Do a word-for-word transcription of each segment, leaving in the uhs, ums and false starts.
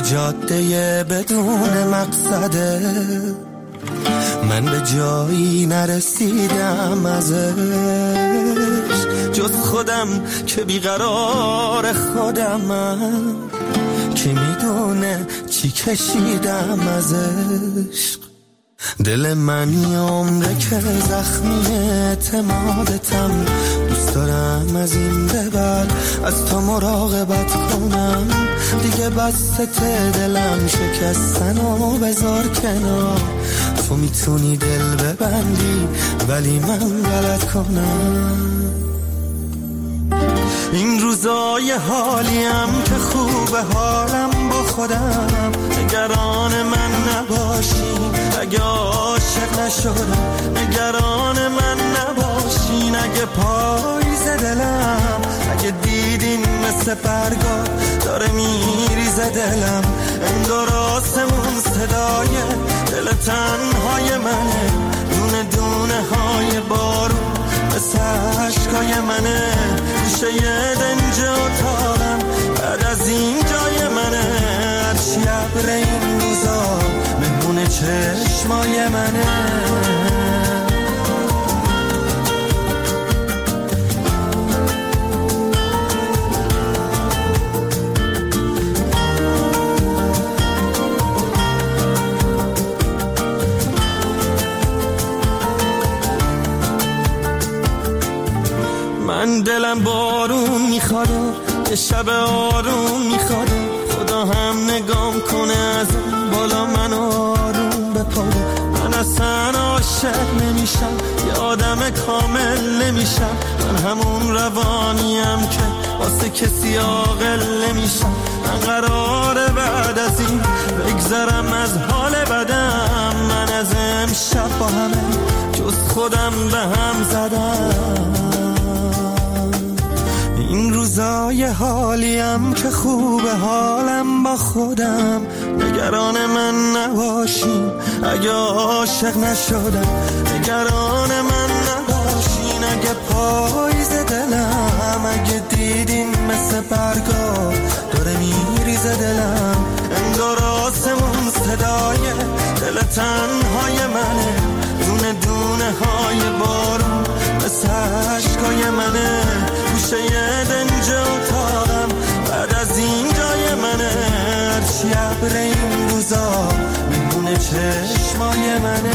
جاده بدون مقصده، من به جایی نرسیدم ازش جز خودم که بیقرار خودمم، که میدونه چی کشیدم ازش. دل من یه عمره که زخمی اعتمادتم، دوست دارم از این به بعد از تو مراقبت کنم. دیگه بسته دلم شکستن و بذار کنار، تو میتونی دل ببندی ولی من غلط کنم. این روزای حالیم که خوبه حالم با خودم، نگران من نباشین اگه عاشق نشدم، نگران من نباشین اگه پاییز دلم، اگه دیدین مثل برگا داره میریزه دلم، انگار آسمون صدای دل تنهای منه، دونه دونه های بارون مثل عشقای منه، میشه یه دنج اتاقم بعد از این جای منه، هرچی ابر این روزا مهمون چشمای منه. من دلم بارون میخواد، یه شب آروم میخواد، خدا هم نگام کنه از اون بالا من آروم بپاره. من اصلا عاشق نمیشم، یه آدم کامل نمیشم، من همون روانیم که واسه کسی عاقل نمیشم. من قراره بعد از این بگذرم از حال بدم، من از امشب با همه جز خودم به هم زدم. این روزای حالیم که خوبه حالم با خودم، نگران من نباشین اگه عاشق نشدم، نگران من نباشین اگه پاییز دلم، اگه دیدین مثل برگا داره میریزه دلم، انگار آسمون صدای دل تنهای منه، دونه دونه های بارون مثل عشقای منه، میشه یه دنج اتاقم بعد از این جای منه، هرچی ابر این روزا مهمون چشمای منه.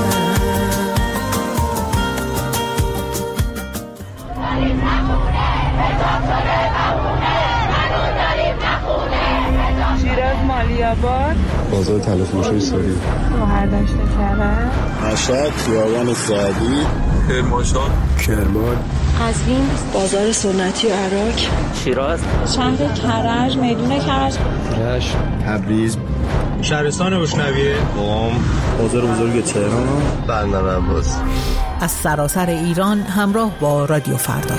داریم نخونه دکتر بمونه، هنوز داریم نخونه. شیراز مالیاباد، بازار تلفروشی ساری، گوهردشت کرد، مشهد خیابان سعدی، کرمانشاه، کرمان، قزوین، بازار سنتی عراق، شیراز، شهر کرج، میدون کرج، رشت، تبریز، شهرستان بشنویه، قم، بازار بزرگ تهران، بندر عباس. از سراسر ایران همراه با رادیو فردا.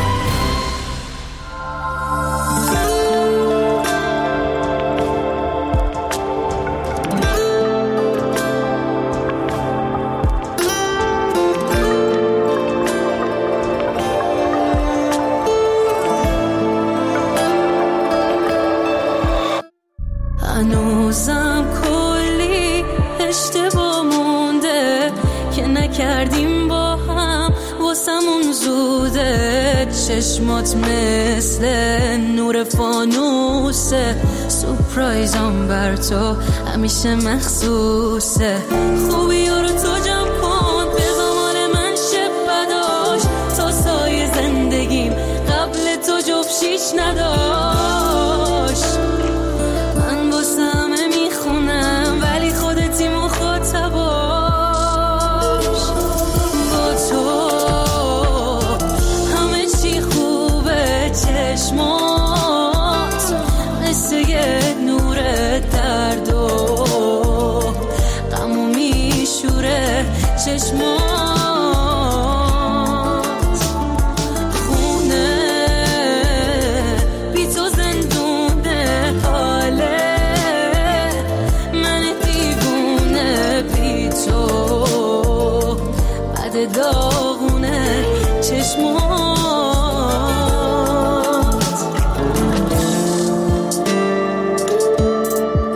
هنوزم کلی اشتباه مونده که نکردیم با هم، واسمون زوده، چشمات مثل نور فانوسه، سورپرایزم بر تو همیشه مخصوصه، خوبی رو تو جمع کن به زمان من شب بداشت، تا سایه زندگیم قبل تو جفشیش نداشت. من واسه همه میخونم ولی خودتی مخاطباش، با تو همه چی خوبه، چشمات مثل یه نور درد و غمو میشوره، چشمات داغونه، چشمات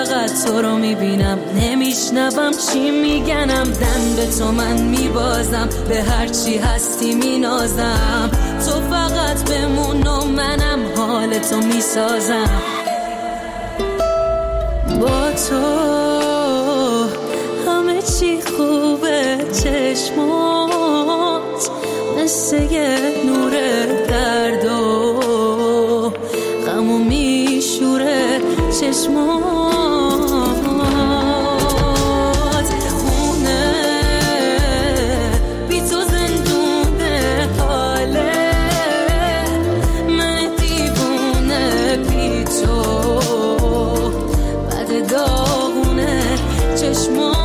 فقط تو رو میبینم، نمیشنوم چی میگنم، دم به تو من میبازم، به هر چی هستی مینازم، تو فقط بمون و منم حال تو میسازم. با تو همه چی خوبه، چشمات مثل یه نور درد و غمو میشوره چشمات، خونه بی تو زندونه، حاله من دیوونه بی تو، بد داغونه چشمات.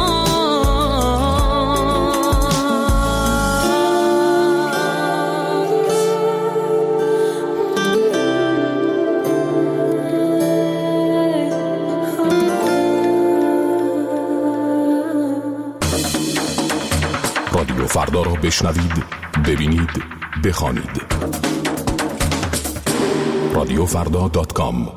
رادیو فردا را بشنوید، ببینید، بخوانید. رادیو فردا دات کام.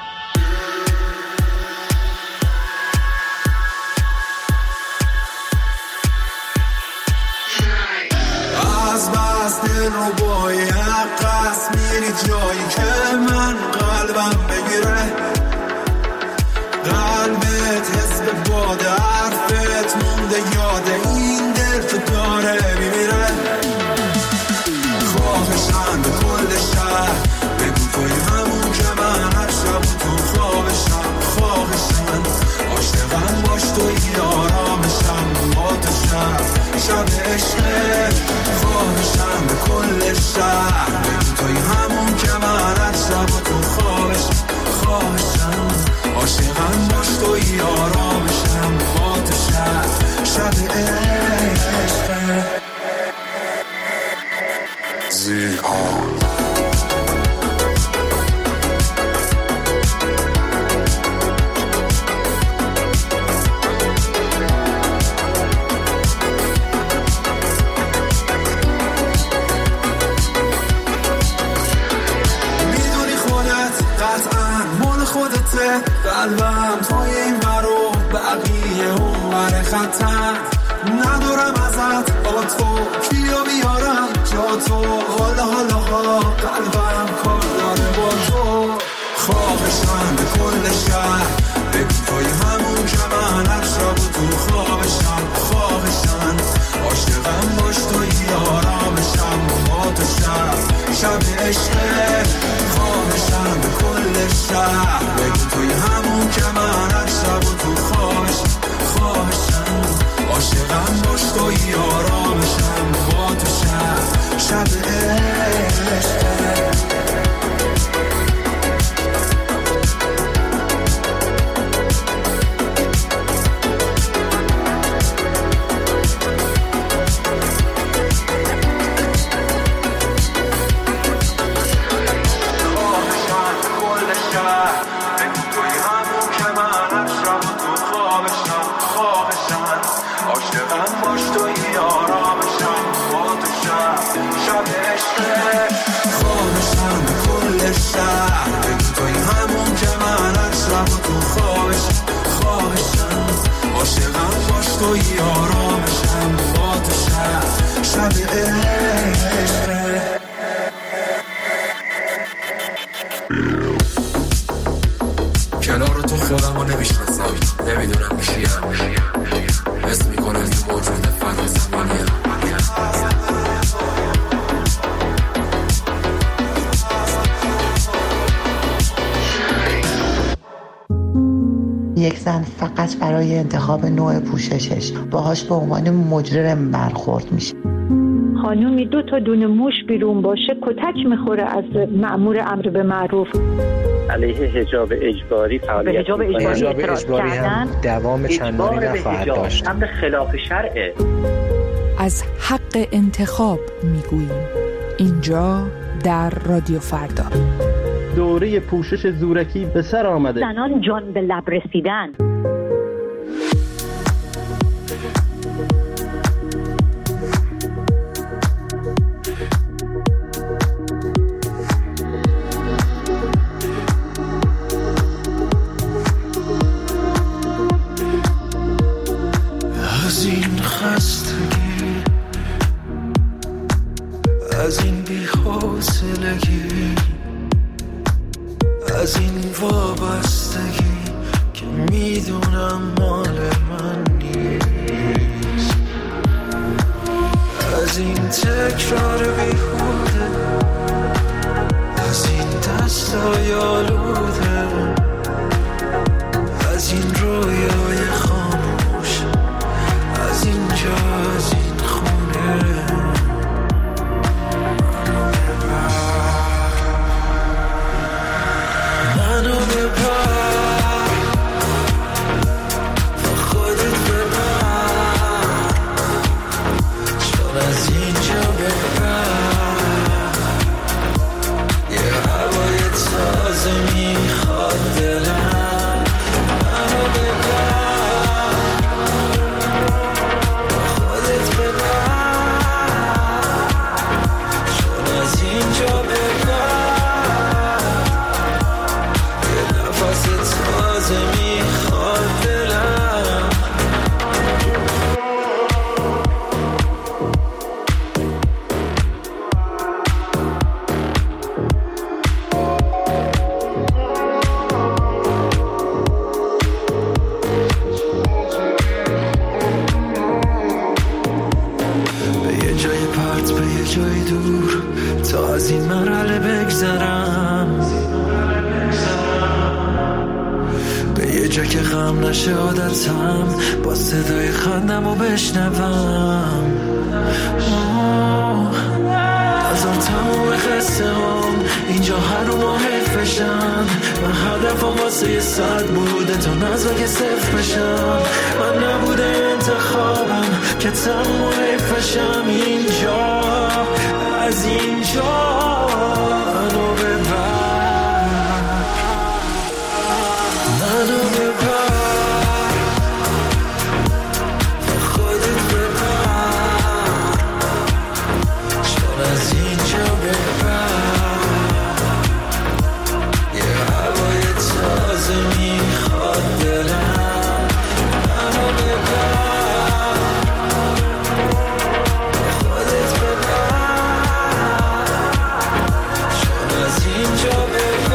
از بس دل رو با یه قصد میری جایی که من قلبم بگیره، قلبت حس به باد حرفت مونده، یاد این دل تو داره میمیره. خواهشم به کل شهر بگو توی همون که من هر شب تو خوابشم، خواهشم عاشقم باش توی آرامشم، با تو شب شب عشقه. خواهشم به کل شهر بگو توی همون که من هر شب تو خوابشم، خواهشم عاشقم باش توی آرامشم، با تو شب شب عشقه. زیهان قلبم توی این برو بقیه اون ور خطر، ندارم ازت با تو کیو بیارم جا تو، حالا حالا ها قلبم کار داره با تو. خواهشم به کل شهر بگو توی همون که من هر شب تو خوابشم، خواهشم عاشقم باش توی آرامشم، با تو شب شب عشقه. خواهشم به کل شهر بگو توی همون که من هر شب تو خوابشم، خواهشم عاشقم باش توی آرامشم، با تو شب شب عشقه. توی آرامشم، با تو شب شب عشقه. کنار تو خودم رو نمیشناسم، نمیدونم کیم، حس میکنم یه موجود فنا زمانیم. یک زن فقط برای انتخاب نوع پوششش باهاش به عنوان مجرم برخورد میشه. خانومی دو تا دونه موش بیرون باشه کتک میخوره از مأمور امر به معروف. علیه حجاب اجباری فعالیت به حجاب اجباری اعتراض کردن دوام چندانی نخواهد داشت. امر خلاف شرعه. از حق انتخاب میگوییم اینجا در رادیو فردا. دوره پوشش زورکی به سر آمده. زنان جان به لب رسیدن. از این خستگی، از این بی‌حوصلگی، از این وابستگی که میدونم مال من نیست، از این تکرار بیهوده، از این دستای آلوده، از این رویای خاموش، از اینجا، از این خونه. منو ببر، با خودت ببر، چون از اینجا ببر، یه هوای تازه میخواد دلم. منو ببر، با خودت ببر، چون از اینجا ببر، تازه میخواد دلم. به یه جای پرت، به یه جای دور، تا از این مرحله بگذرم، یه جا که غم نشه عادتم، با صدای خندم رو بشنوم. هزار تموم خسته هم اینجا هر رو ما حیف بشن. من هدفم واسه یه صد بوده تا نزا که صفر بشم. من نبوده انتخابم که تموم حیف بشم. اینجا، از اینجا منو ببر، منو ببر، با خودت ببر، چون از اینجا ببر، یه هوای تازه میخواد دلم. منو ببر، با خودت ببر، چون از اینجا ببر،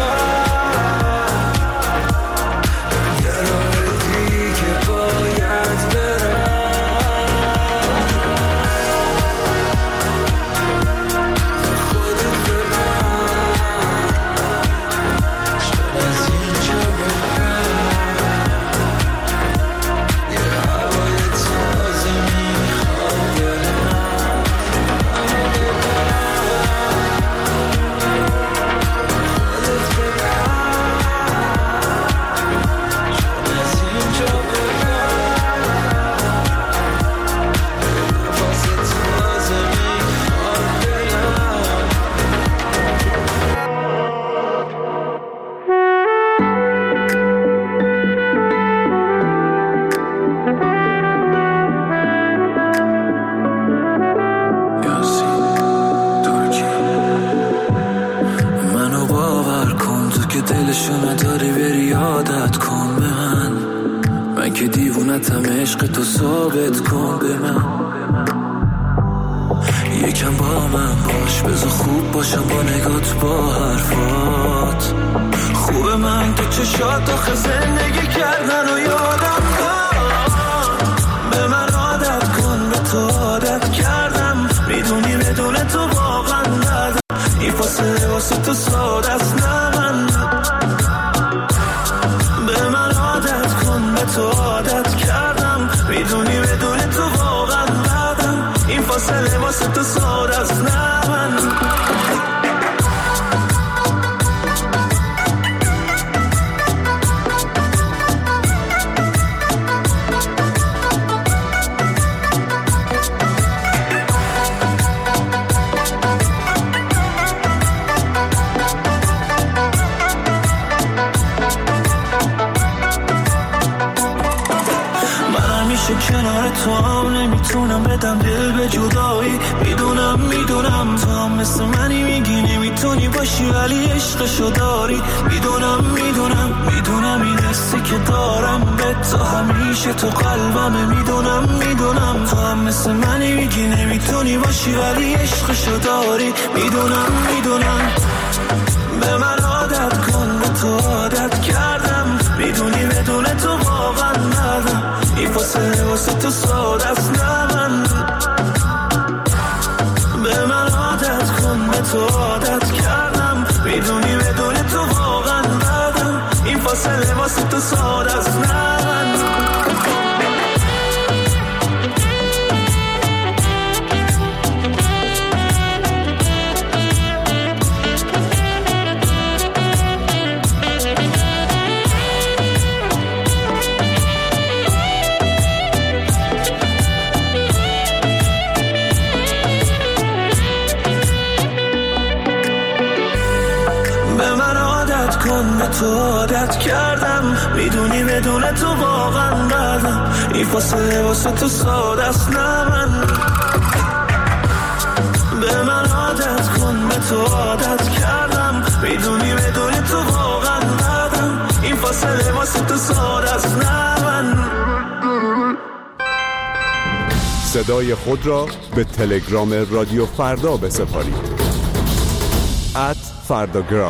عشق تو ثابت کن به من. یکم با من باش، بذار خوب باشم با نگات، با حرفات. خوب من تو چشات آخه زندگی کردن و یادم کن. به من عادت کن، به تو عادت کردم. میدونی بدون تو واقعا ندم. این فاصله واسه تو ساده است، نه من. به من عادت کن، به تو عادت کردم. میدونی بدون تو واقعا ندم. این فاصله واسه تو ساده است، نه من. کنار تو هم نمیتونم بدم دل به جدایی. میدونم میدونم تو هم مثل منی، میگی نمیتونی باشی ولی عشقشو داری. میدونم میدونم میدونم این حسی که دارم به تو همیشه همیشه تو قلبمه. میدونم میدونم تو هم مثل منی، میگی نمیتونی باشی ولی عشقشو داری. میدونم میدونم به من عادت کن، به تو عادت کردم. میدونی بدون تو واقعا ندم، این فاصله واسه تو ساده است. نه من به من عادت کن، به تو عادت کردم. میدونی بدون تو واقعا ندم، این فاصله واسه تو ساده است. نه من تو عادت کردم. میدونی بدون تو واقعا ندم، این فاصله واسه تو ساده است. نه من به من عادت کن، به تو عادت کردم. میدونی بدون تو واقعا ندم، این فاصله واسه تو ساده است. نه من صدای خود را به تلگرام رادیو فردا بسپارید. ات فرداگرام.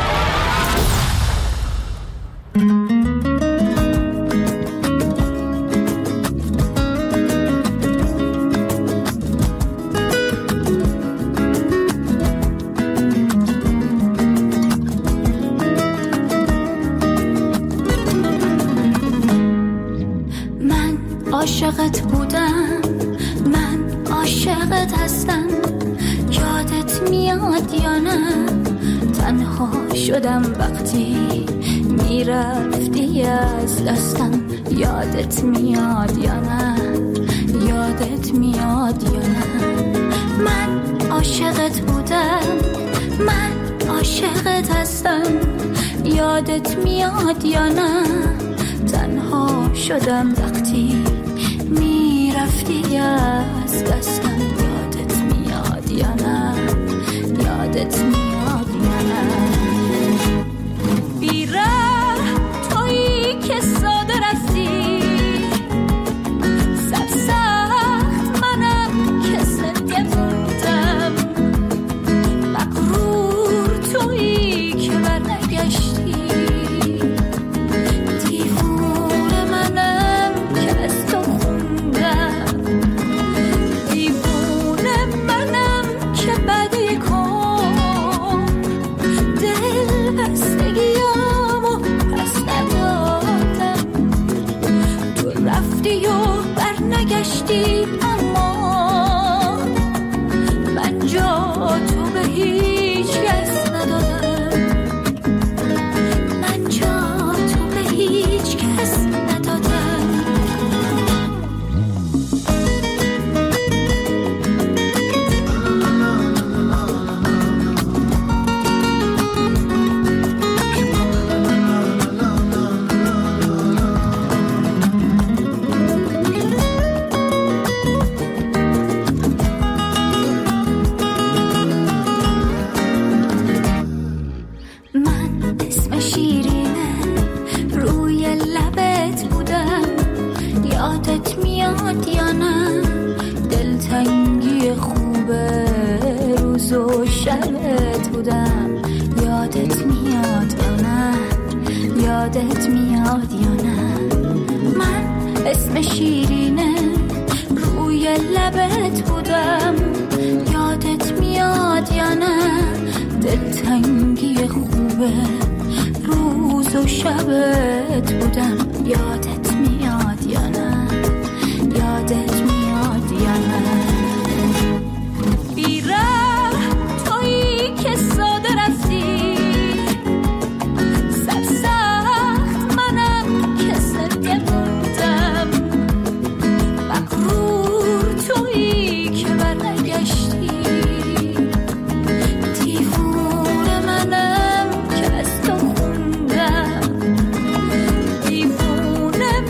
عاشقت بودم، من عاشقت هستم. یادت میاد یا نه؟ تنها شدم وقتی میرفتی از دستم. یادت میاد یا نه؟ یادت میاد یا نه؟ من عاشقت بودم، من عاشقت هستم. یادت میاد یا نه؟ تنها شدم وقتی میرفتی از دستم. یادت میاد یا نه؟ یادت میاد یا نه؟ بیره تویی که ساده رفتی، سرسخت منم که زنده موندم. مغرور تویی که برنگشتی، دیوونه منم که از تو خوندم. دیوونه منم که بدی کن، دل بستگیامو پس ندادم. تو رفتی و برنگشتی، اما من جا تو به هیچ کس ندادم. من جا تو به هیچ کس ندادم. من اسم شیرینه روی لبت بودم. یادت میاد یا نه؟ دلتنگی خوبه روز و شبت بودم. یادت میاد یا نه؟ یادت میاد یا نه؟ من اسم شیرینه روی لبت بودم. یادت میاد یا نه؟ دلتنگی خوبه روز و شبت بودم. یادت میاد یا نه؟ یادت میاد یا نه؟ بیره تویی که ساده رفتی، سرسخت منم که زنده موندم. مغرور تویی که برنگشتی، دیوونه منم که از تو خوندم. دیوونه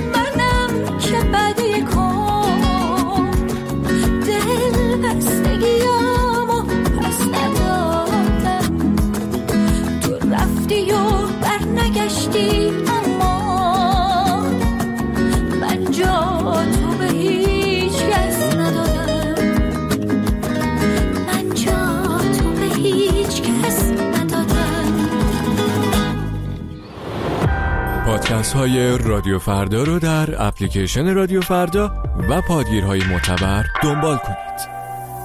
اپیزودهای رادیو فردا رو در اپلیکیشن رادیو فردا و پادگیرهای معتبر دنبال کنید.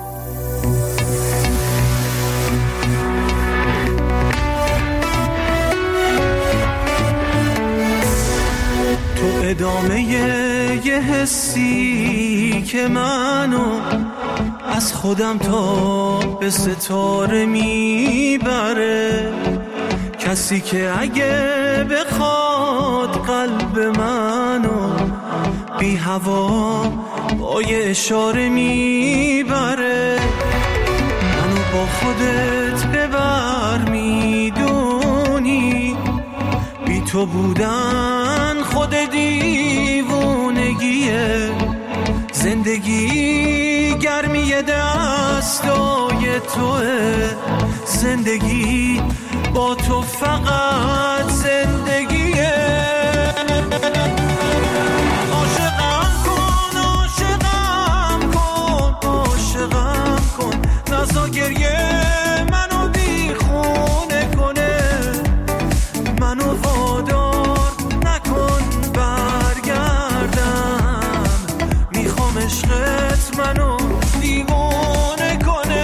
تو ادامه یه حسی که منو از خودم تا به ستاره میبره، کسی که اگه بخواد قلب منو بی هوا با یه اشاره میبره، منو با خودت ببر میدونی، بی تو بودن خود دیوونگیه، زندگی گرمی دستای توه، زندگی با تو فقط زندگیه. عاشقم کن عاشقم کن عاشقم کن، نزا گریه منو دیخونه کنه، منو وادار نکن برگردم، میخوام عشقت منو دیوونه کنه.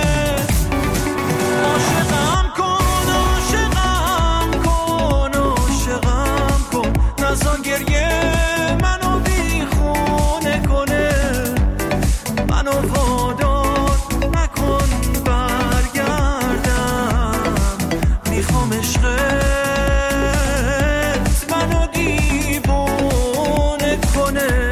عاشقم کن عاشقم کن عاشقم کن، نزا گریه منو دیخونه کنه، منو وادار نکن برگردم، میخوام عشقت منو دیوونه کنه.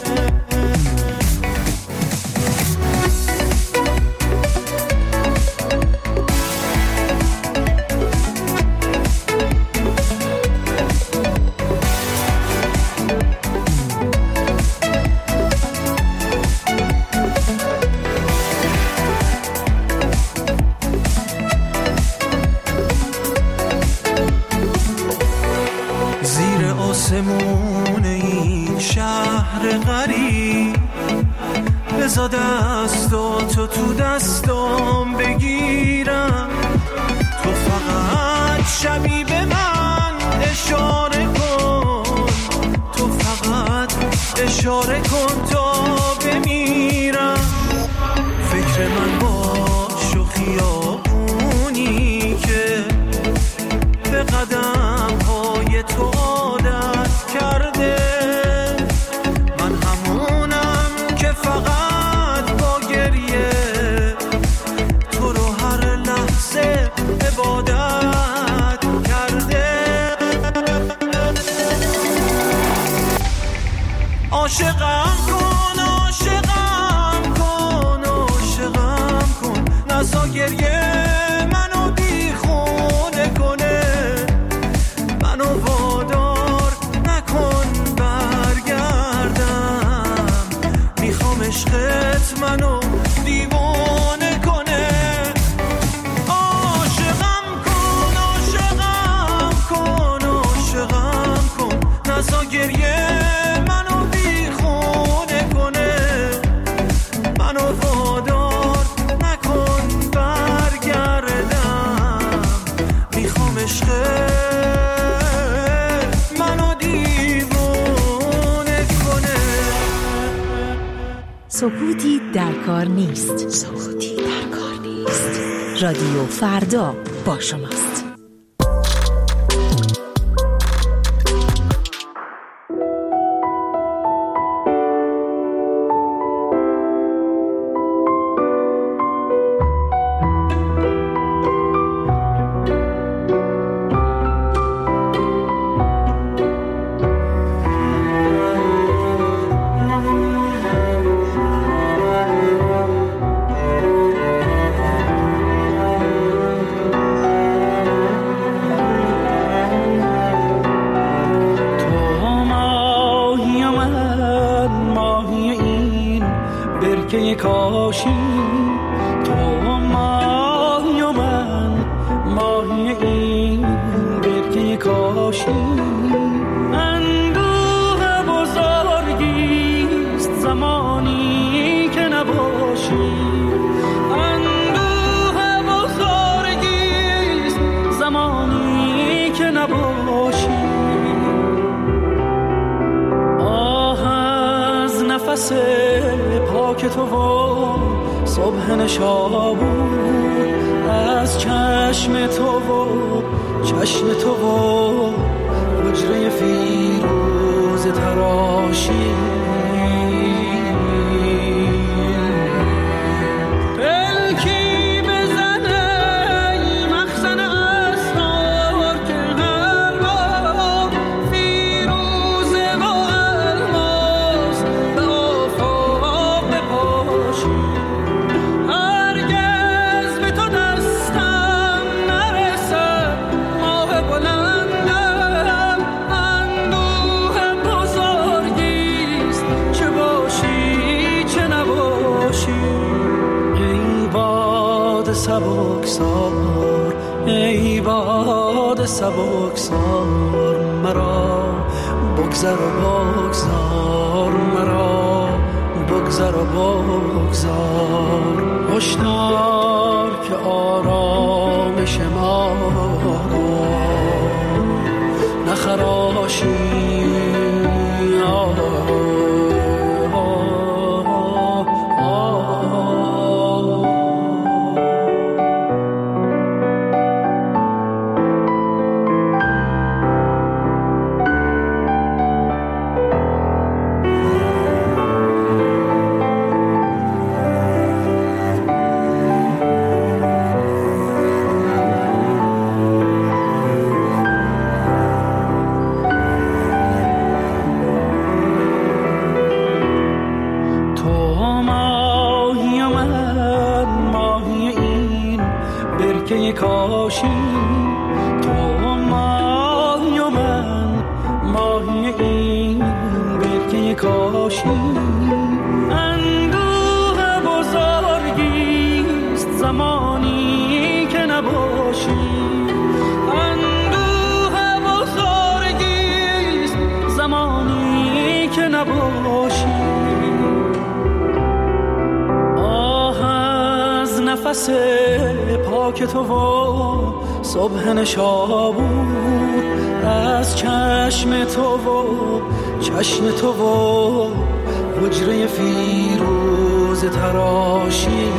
زیر آسمون این شهر غریب بذار دستاتو تو دستام بگیرم، تو فقط شبی به من اشاره کن، تو فقط اشاره کن تا بمیرم، فکر من باش و خیابونی که به قدم های تو عادت کرده، من همونم که فقط با گریه تو رو هر لحظه عبادت کرده. عاشقم کن عاشقم کن عاشقم کن، نزا گریه منو دیخونه کنه، منو وادار نکن برگردم، میخوام عشقت منو دیوانه کنه. عاشقم کن عاشقم کن عاشقم کن، نزا گریه منو دیخونه کنه، منو وادار نکن برگردم، میخوام عشقت سکوتی در کار نیست. سکوتی در کار نیست. رادیو فردا با شماست. نفس پاک تو و صبح نشابور، از چشم تو و چشم تو و حجره فیروز تراشی، سبکسار ای باد سبکسار، مرا بگذر و بگذار، مرا بگذر و بگذار. هشدار که آرامش ما نخراشی، کاشی. تو ماهی و من ماهی این برکه کاشی. اندوه بزرگیست زمانی که نباشی، اندوه بزرگیست زمانی که نباشی. آه از نفس پاک تو و صبح نشابور، از چشم تو و چشم تو و حجره فیروز تراشی.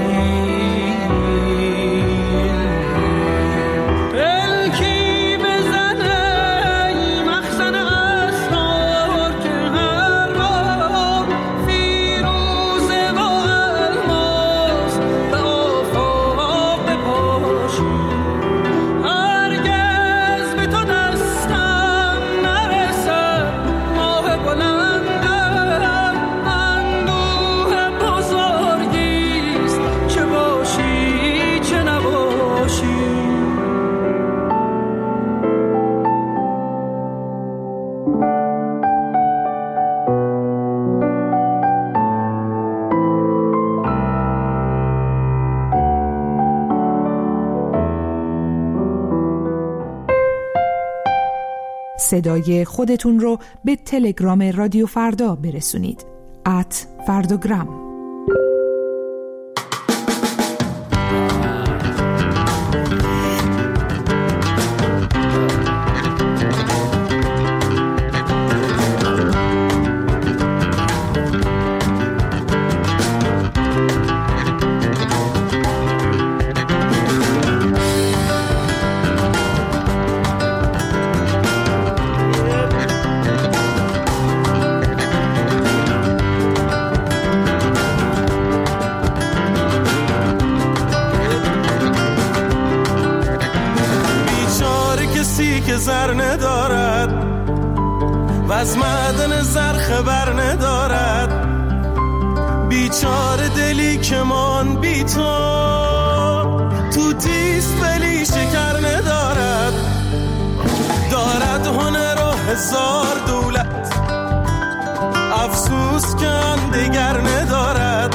صدای خودتون رو به تلگرام رادیو فردا برسونید. ات فرداگرام. که زر ندارد و از معدن زر خبر ندارد، بیچاره دلی که من بی تو تو تیست ولی شکر ندارد، دارد هنر و هزار دولت افسوس که آن دگر ندارد،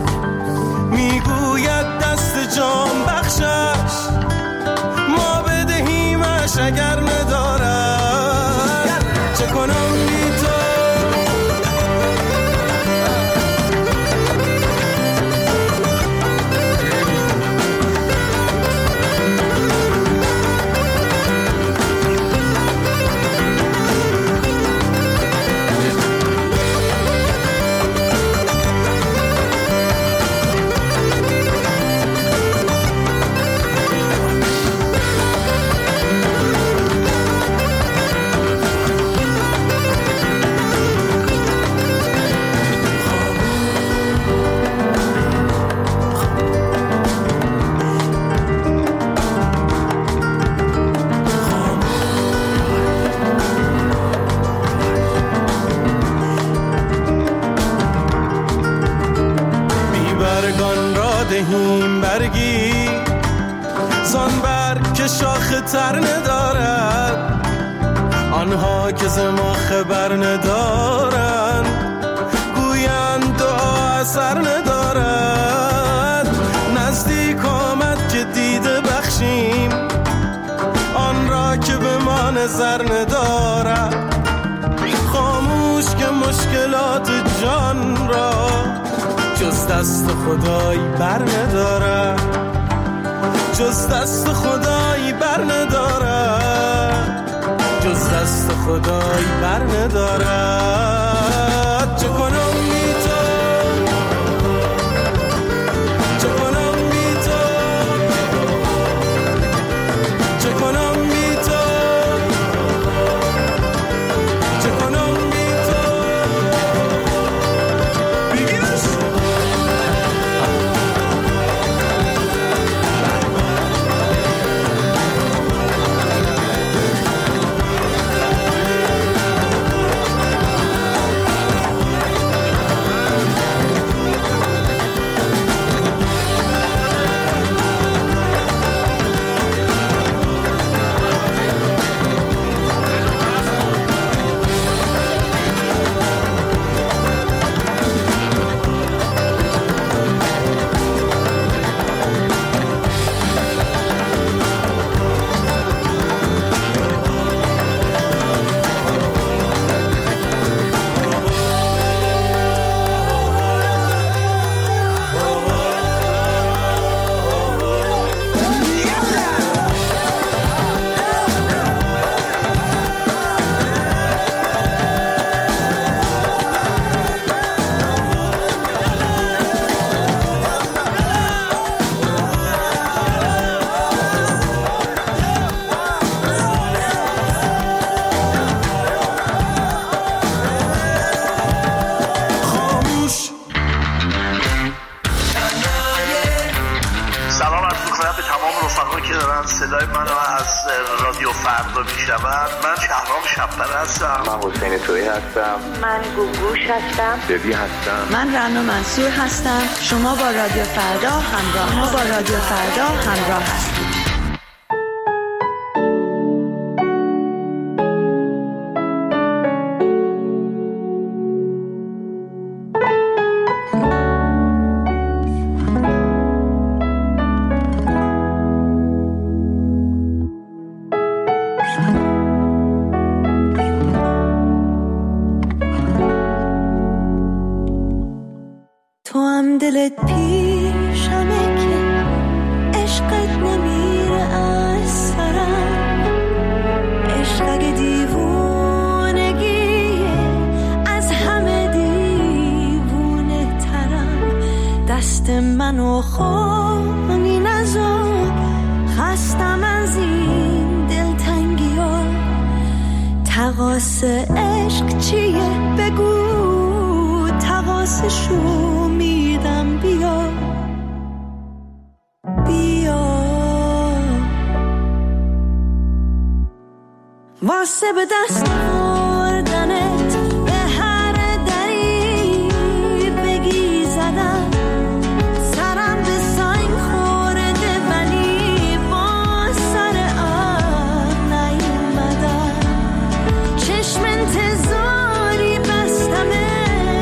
میگوید دست جان بخشش ما بدهیمش اگر ندارد، چه کنم بی تو هیم برگی زان برگ که شاخ تر ندارد، آنها که ز ما خبر ندارند گویند دعا اثر ندارد. نزدیک آمد که دیده بخشیم آن را که به ما نظر ندارد. خاموش که مشکلات جان را جز دست خدای بر ندارد، جز دست خدای بر ندارد، جز دست خدای بر ندارد. چه کنم بی تو، چه کنم بی تو، چه کنم بی تو، چه کنم بی تو. بگیرش صدای من رو از رادیو فردا میشنون. من شهرام شب‌پره هستم. من حسین تویی هستم. من گوگوش هستم. ببی هستم. من رنا منصور هستم. شما با رادیو فردا همراه ما با رادیو فردا همراه هستید. دلت پیشمه که عشقت نمیره از سرم، عشق اگه دیوونگیه از همه دیوونه ترم. دست منو خونی نزار، خستم از این دلتنگی ها. تقاس عشق چیه بگو، تقاسشو میدم. بیا بیا واسه به دست آوردنت به هر دری بگی زدم. سرم به سنگ خورده ولی با سر آب نیومدم. چشم انتظاری بستمه،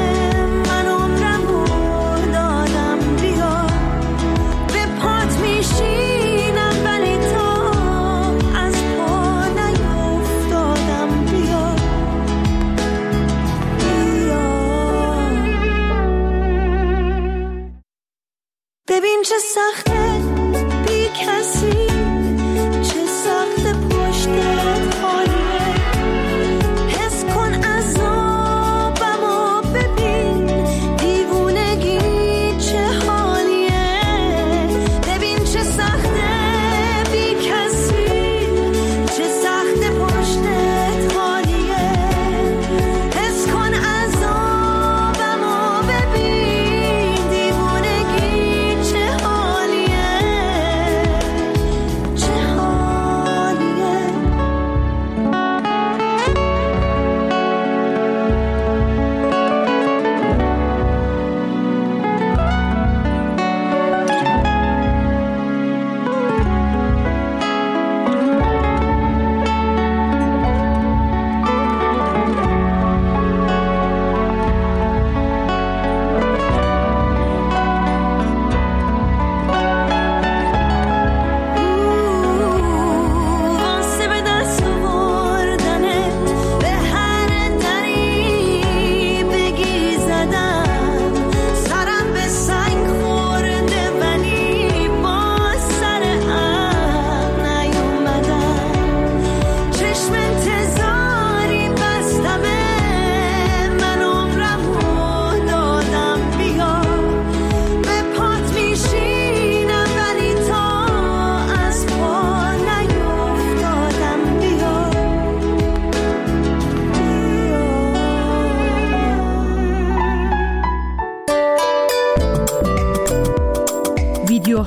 ببین چه سخته بی کسی، چه سخته پشتت خالیه. حس کن عذابمو ببین، دیوونگی چه حالیه. ببین چه سخته بی کسی، چه سخته پشتت خالیه. حس کن عذابمو ببین، دیوونگی چه حالیه.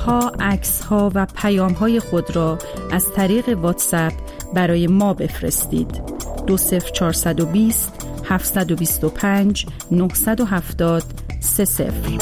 ها، عکس ها و پیام های خود را از طریق واتساپ برای ما بفرستید. دو صفر چهارصد و بیست هفتصد و بیست و پنج نهصد و هفتاد سه صفر.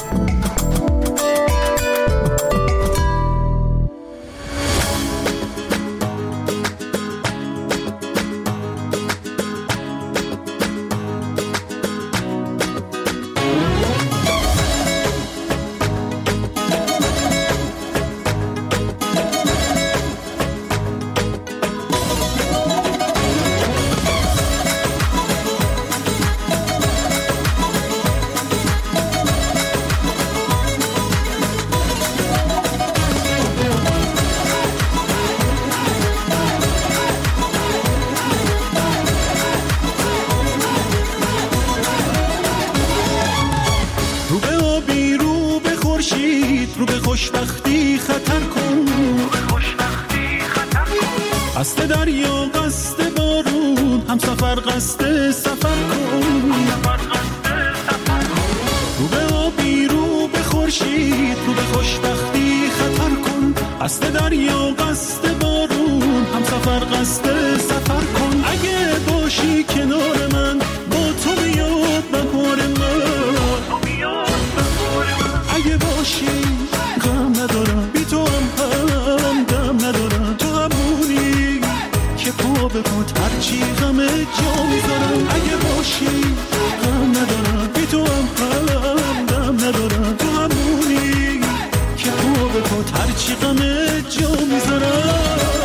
خوشبختی خطر کن، خوشبختی خطر کن، قصد دریا قصد بارون، هم سفر قصد سفر کن، سفر قصد سفر کن، رو به آبی رو به خورشید، رو به خوشبختی خطر کن، قصد دریا قصد بارون، هم سفر قصد سفر کن. اگه باشی کنار من، با تو بیاد بهار من، تو بیاد بهار من، اگه باشی غم ندارم، بی تو هم هم دم ندارم، تو همونی که پا به پات هرچی غم جا میذارم. اگه باشی غم ندارم، بی تو هم هم دم ندارم، تو همونی که پا به پات هرچی غم جا میذارم.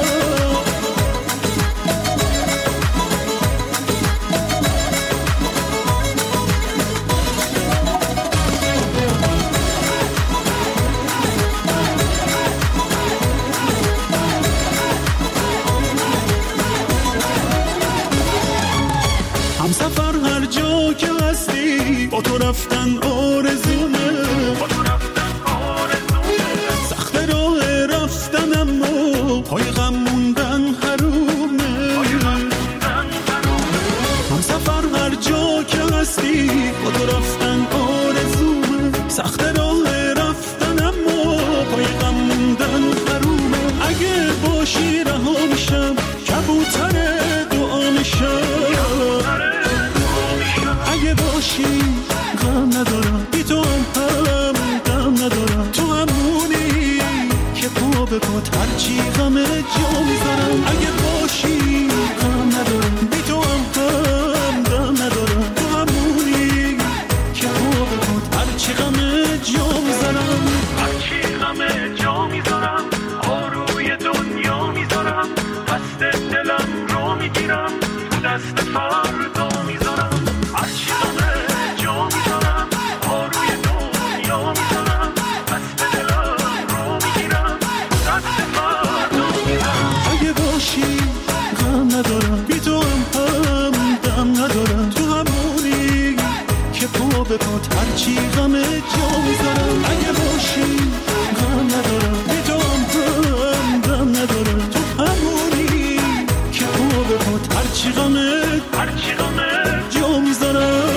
با تو رفتن آرزومه، با تو رفتن آرزومه، سخت راه رفتن اما پای غم موندن حرومه، پای غم موندن حرومه. هم سفر هر جا که هستی، با تو رفتن آرزومه، سخت راه رفتن اما پای غم موندن حرومه. اگه باشی رها میشم، کبوتر دعا میشم، اگه باشی غم ندارم، بی تو هم هم دم ندارم، تو همونی که پا به پات هرچی غم جا میذارم. اگه باشی غم ندارم، بی تو هم هم دم ندارم، تو همونی که پا به پات هرچی غم جا میذارم، هرچی غم جا میذارم، آروی دنیا میذارم، دست دلم رو میگیرم، تو دست فردا میذارم، هرچی غم جا میذارم، آروی دنیا میذارم، دست دلم رو میگیرم، دست فردا میذارم. اگه باشی غم ندارم، بی تو هم هم دم ندارم، تو همونی که پا به پات هرچی غم جا میذارم. اگه باشی غم ندارم، بی تو هم هم دم ندارم، تو همونی که پا به پات هرچی غم هرچی غم جا میذارم.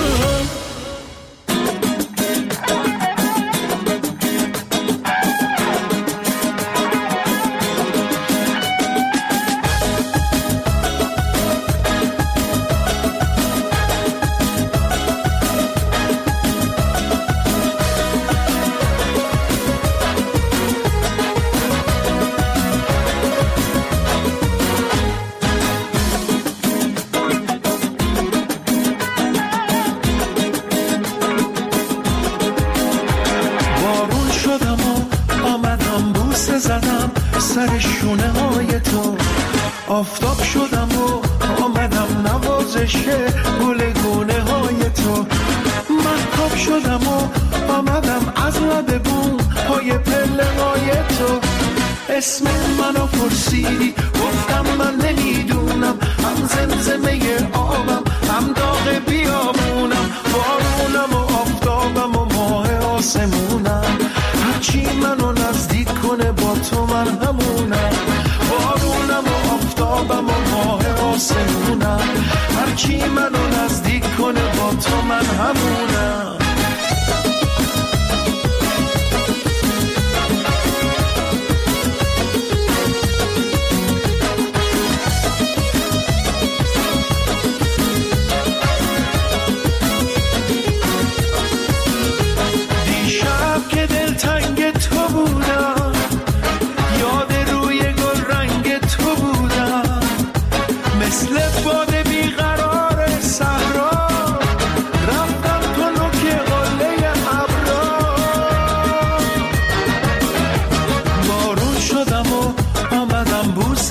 سر شونه های تو آفتاب شدم و آمدم نوازش گل گونه های تو. من خواب شدم و آمدم از لب بوم پای پله های تو. اسم منو پرسیدی گفتم من نمیدونم، هم زمزمه آبم هم داغ بیابونم، بارونم و آفتابم و ماه آسمونم، هرچی منو نزدیک کنه با تو من همونم، بارونم و آفتابم و ماه آسمونم، هرچی منو نزدیک کنه با تو من همونم.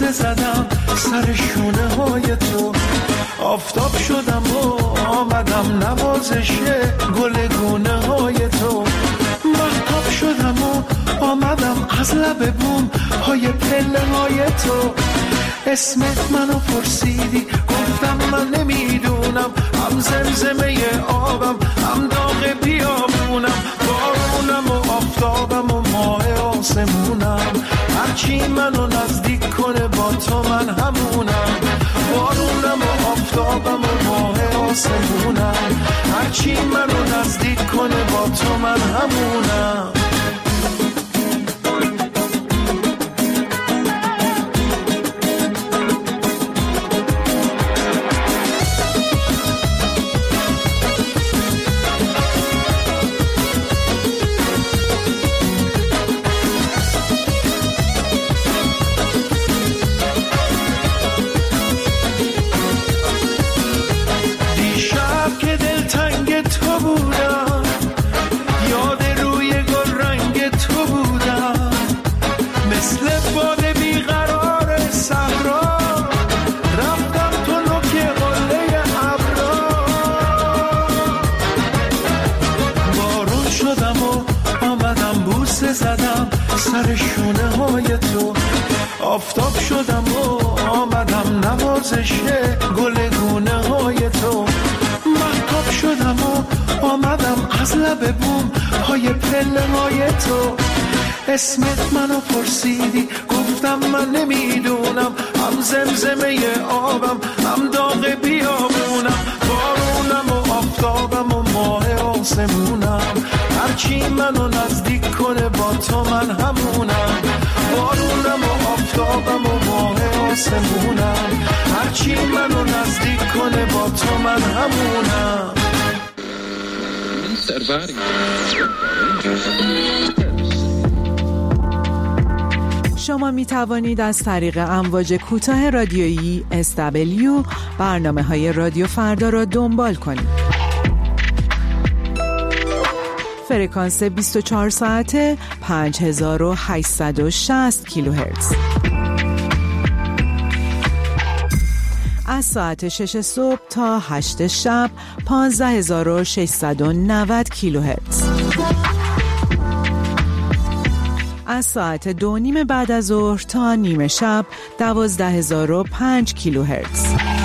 بوسه زدم سر شونه های تو، آفتاب شدم و آمدم نوازش گل گونه های تو، مهتاب شدم و آمدم از لب بوم های پله های تو، اسمت منو پرسیدی گفتم من نمیدونم، هم زمزمه آبم هم داغ بیابونم، بارونم و آفتابم و ماه آسمونم، هرچی منو نزدیک کنه با تو من همونم، بارونم و آفتابم و ماه آسمونم، هرچی منو نزدیک کنه با تو من همونم. سر شونه های تو، آفتاب شدم و آمدم نوازش گل گونه های تو، مهتاب شدم و آمدم از لب بوم های پله های تو، اسمت منو پرسیدی گفتم من نمیدونم، هم زمزمه آبم هم داغ بیابونم، بارونم و آفتابم و ماه آسمونم، هرچی منو نزدیک کنه با تو من همونم، بارونم و آفتابم و ماه آسمونم، هرچی منو نزدیک کنه با تو من همونم. شما می توانید از طریق امواج کوتاه رادیویی اس دبلیو برنامه های رادیو فردا را دنبال کنید. فرکانس بیست و چهار ساعته پنج هزار و هشتصد و شصت کیلوهرتز. از ساعت شش صبح تا هشت شب پانزده هزار و ششصد و نود کیلوهرتز. از ساعت دو نیم بعد از ظهر تا نیمه شب دوازده هزار و پنج کیلوهرتز.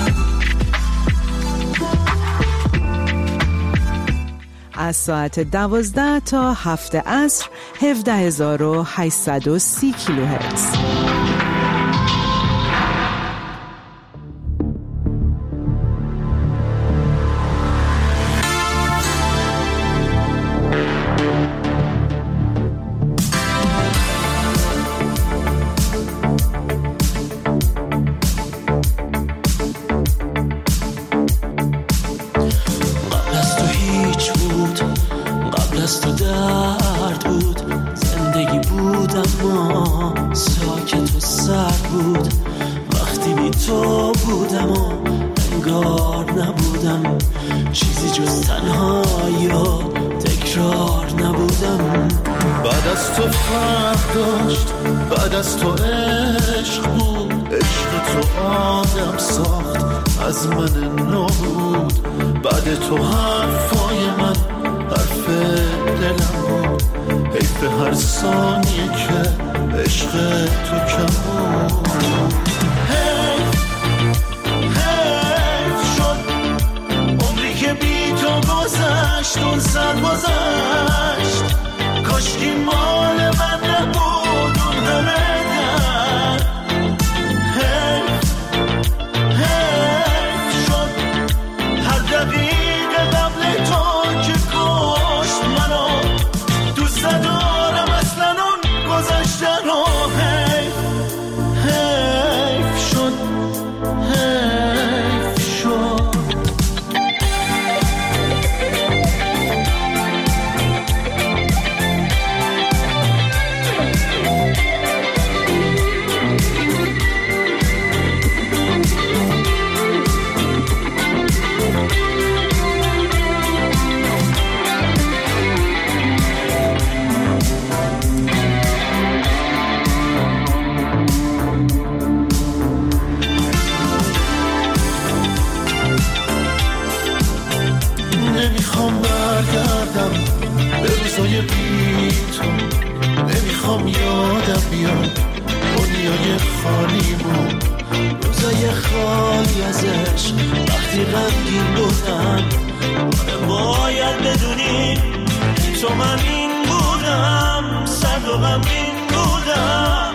از ساعت دوازده تا هفت عصر هفده هزار و هشتصد و سی کیلوهرتز. غمگین بودم. باید بدونی تو من این بودم، سرد و غمگین بودم.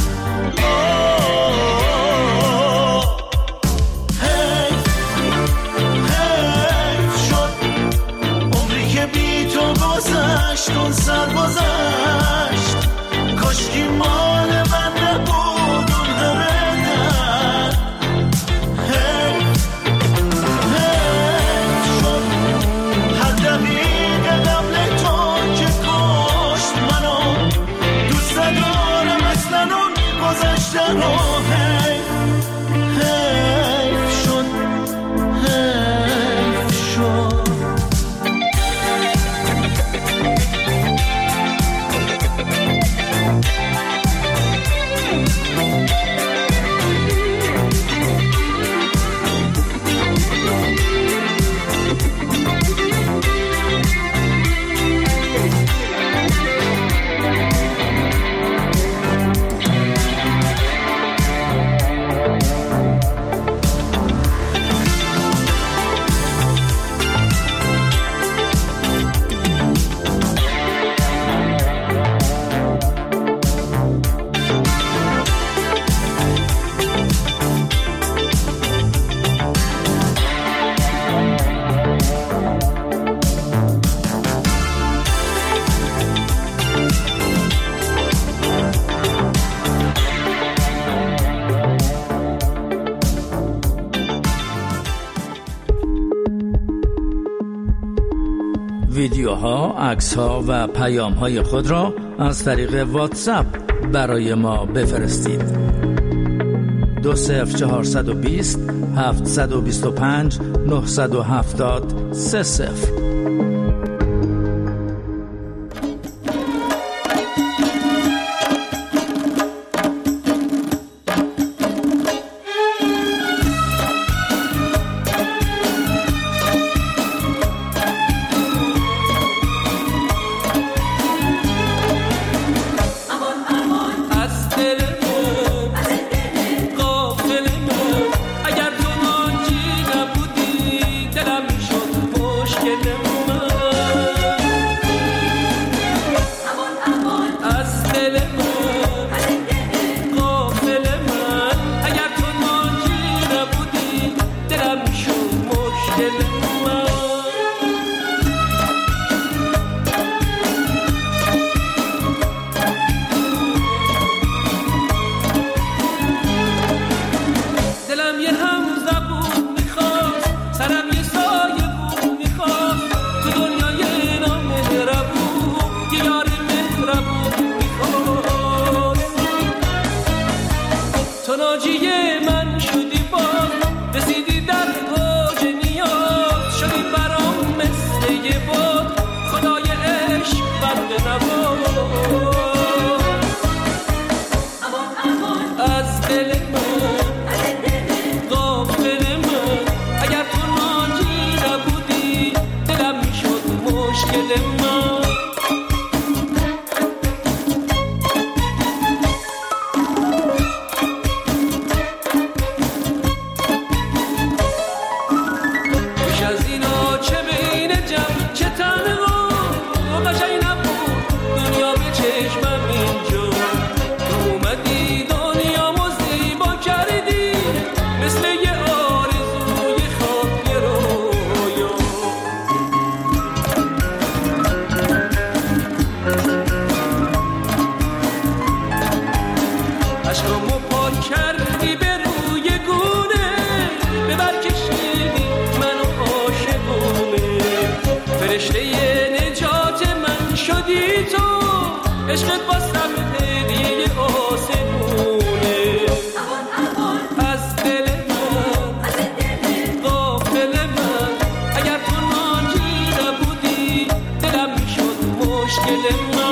حیف حیف شد عمری که بی تو گذشت، اون سر گذشت. کاشکی مال من نبود اون همه درد. حیف حیف شد هر دقیقه قبل تو که کشت منو. دوست ندارم اصلا اون گذشته رو. حیف حیف شد حیف شد. ویدیوها، عکس‌ها و پیام‌های خود را از طریق واتساپ برای ما بفرستید. دو صفر چهارصد و بیست هفتصد و بیست و پنج نهصد و هفتاد سه صفر. دلم